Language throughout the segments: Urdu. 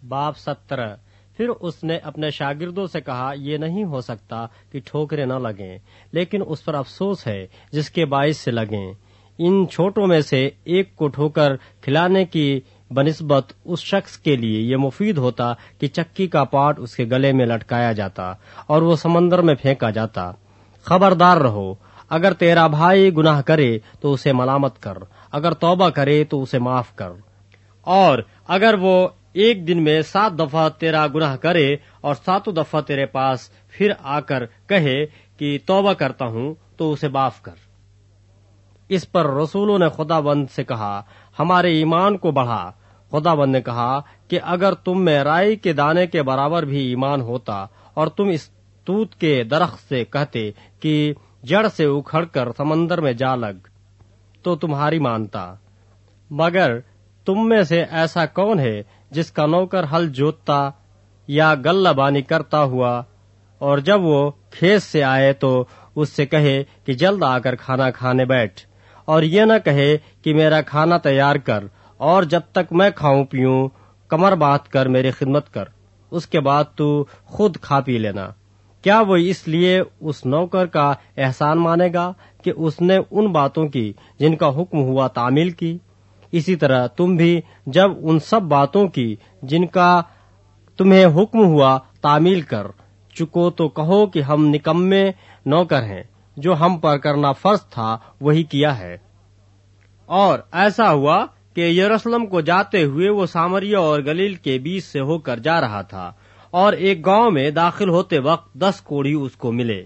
باب 17۔ پھر اس نے اپنے شاگردوں سے کہا، یہ نہیں ہو سکتا کہ ٹھوکریں نہ لگیں، لیکن اس پر افسوس ہے جس کے باعث سے لگیں۔ ان چھوٹوں میں سے ایک کو ٹھوکر کھلانے کی بنسبت اس شخص کے لیے یہ مفید ہوتا کہ چکی کا پاٹ اس کے گلے میں لٹکایا جاتا اور وہ سمندر میں پھینکا جاتا۔ خبردار رہو، اگر تیرا بھائی گناہ کرے تو اسے ملامت کر، اگر توبہ کرے تو اسے معاف کر، اور اگر وہ ایک دن میں 7 دفعہ تیرا گناہ کرے اور 7 دفعہ تیرے پاس پھر آ کر کہے کہ توبہ کرتا ہوں تو اسے معاف کر۔ اس پر رسولوں نے خدا بند سے کہا، ہمارے ایمان کو بڑھا۔ خدا بند نے کہا کہ اگر تم میں رائی کے دانے کے برابر بھی ایمان ہوتا اور تم اس توت کے درخت سے کہتے کہ جڑ سے اکھڑ کر سمندر میں جا لگ تو تمہاری مانتا۔ مگر تم میں سے ایسا کون ہے جس کا نوکر ہل جوتتا یا غلہ بانی کرتا ہوا اور جب وہ کھیت سے آئے تو اس سے کہے کہ جلد آ کر کھانا کھانے بیٹھ، اور یہ نہ کہے کہ میرا کھانا تیار کر اور جب تک میں کھاؤں پیوں کمر باندھ کر میری خدمت کر، اس کے بعد تو خود کھا پی لینا۔ کیا وہ اس لیے اس نوکر کا احسان مانے گا کہ اس نے ان باتوں کی جن کا حکم ہوا تعمیل کی؟ اسی طرح تم بھی جب ان سب باتوں کی جن کا تمہیں حکم ہوا تعمیل کر چکو تو کہو کہ ہم نکمے نوکر ہیں، جو ہم پر کرنا فرض تھا وہی کیا ہے۔ اور ایسا ہوا کہ یروشلم کو جاتے ہوئے وہ سامریا اور گلیل کے بیچ سے ہو کر جا رہا تھا، اور ایک گاؤں میں داخل ہوتے وقت 10 کوڑھی اس کو ملے۔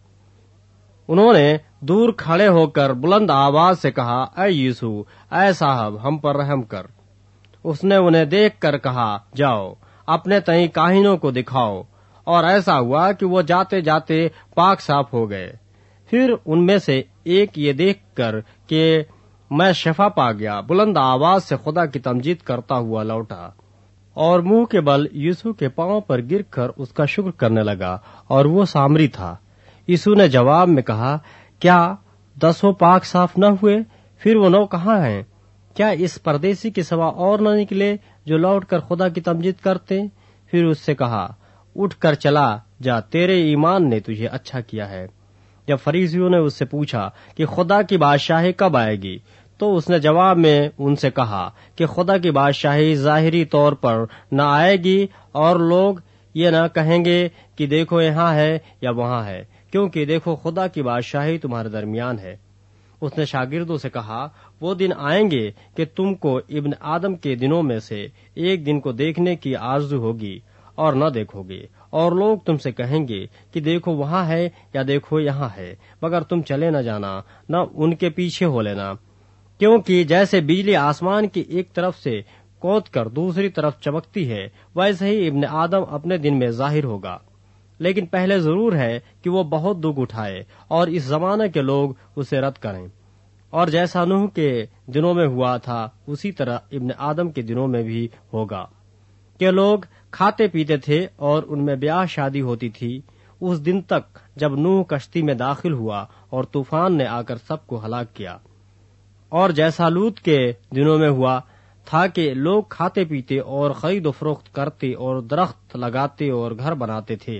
انہوں نے دور کھڑے ہو کر بلند آواز سے کہا، اے یسوع، اے صاحب، ہم پر رحم کر۔ اس نے انہیں دیکھ کر کہا، جاؤ اپنے تئیں کاہنوں کو دکھاؤ۔ اور ایسا ہوا کہ وہ جاتے جاتے پاک صاف ہو گئے۔ پھر ان میں سے ایک یہ دیکھ کر کہ میں شفا پا گیا، بلند آواز سے خدا کی تمجید کرتا ہوا لوٹا اور منہ کے بل یسوع کے پاؤں پر گر کر اس کا شکر کرنے لگا، اور وہ سامری تھا۔ یسوع نے جواب میں کہا، کیا 10 پاک صاف نہ ہوئے؟ پھر وہ 9 کہاں ہیں؟ کیا اس پردیسی کے سوا اور نہ نکلے جو لوٹ کر خدا کی تمجید کرتے؟ پھر اس سے کہا، اٹھ کر چلا جا، تیرے ایمان نے تجھے اچھا کیا ہے۔ جب فریسیوں نے اس سے پوچھا کہ خدا کی بادشاہی کب آئے گی، تو اس نے جواب میں ان سے کہا کہ خدا کی بادشاہی ظاہری طور پر نہ آئے گی، اور لوگ یہ نہ کہیں گے کہ دیکھو یہاں ہے یا وہاں ہے، کیونکہ دیکھو خدا کی بادشاہی تمہارے درمیان ہے۔ اس نے شاگردوں سے کہا، وہ دن آئیں گے کہ تم کو ابن آدم کے دنوں میں سے ایک دن کو دیکھنے کی آرزو ہوگی اور نہ دیکھو گے، اور لوگ تم سے کہیں گے کہ دیکھو وہاں ہے یا دیکھو یہاں ہے، مگر تم چلے نہ جانا، نہ ان کے پیچھے ہو لینا، کیونکہ جیسے بجلی آسمان کی ایک طرف سے کود کر دوسری طرف چمکتی ہے، ویسے ہی ابن آدم اپنے دن میں ظاہر ہوگا۔ لیکن پہلے ضرور ہے کہ وہ بہت دکھ اٹھائے اور اس زمانے کے لوگ اسے رد کریں، اور جیسا نوح کے دنوں میں ہوا تھا اسی طرح ابن آدم کے دنوں میں بھی ہوگا، کہ لوگ کھاتے پیتے تھے اور ان میں بیاہ شادی ہوتی تھی اس دن تک جب نوح کشتی میں داخل ہوا اور طوفان نے آ کر سب کو ہلاک کیا، اور جیسا لوط کے دنوں میں ہوا تھا کہ لوگ کھاتے پیتے اور خرید و فروخت کرتے اور درخت لگاتے اور گھر بناتے تھے۔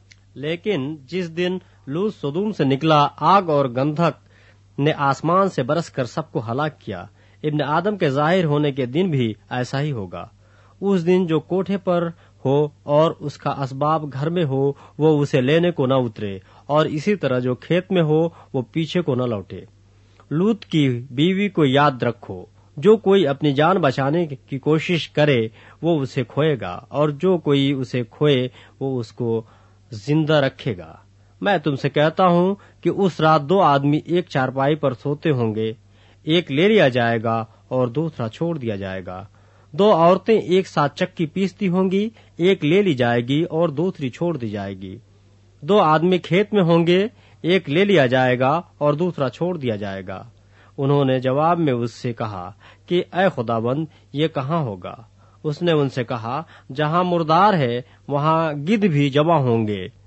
لیکن جس دن لوط سدوم سے نکلا، آگ اور گندھک نے آسمان سے برس کر سب کو ہلاک کیا۔ ابن آدم کے ظاہر ہونے کے دن بھی ایسا ہی ہوگا۔ اس دن جو کوٹھے پر ہو اور اس کا اسباب گھر میں ہو وہ اسے لینے کو نہ اترے، اور اسی طرح جو کھیت میں ہو وہ پیچھے کو نہ لوٹے۔ لوط کی بیوی کو یاد رکھو، جو کوئی اپنی جان بچانے کی کوشش کرے وہ اسے کھوئے گا، اور جو کوئی اسے کھوئے وہ اس کو زندہ رکھے گا۔ میں تم سے کہتا ہوں کہ اس رات 2 آدمی ایک چارپائی پر سوتے ہوں گے، ایک لے لیا جائے گا اور دوسرا چھوڑ دیا جائے گا۔ 2 عورتیں ایک ساتھ چکی پیستی ہوں گی، ایک لے لی جائے گی اور دوسری چھوڑ دی جائے گی۔ 2 آدمی کھیت میں ہوں گے، ایک لے لیا جائے گا اور دوسرا چھوڑ دیا جائے گا۔ انہوں نے جواب میں اس سے کہا کہ اے خداوند، یہ کہاں ہوگا؟ اس نے ان سے کہا، جہاں مردار ہے وہاں گدھ بھی جمع ہوں گے۔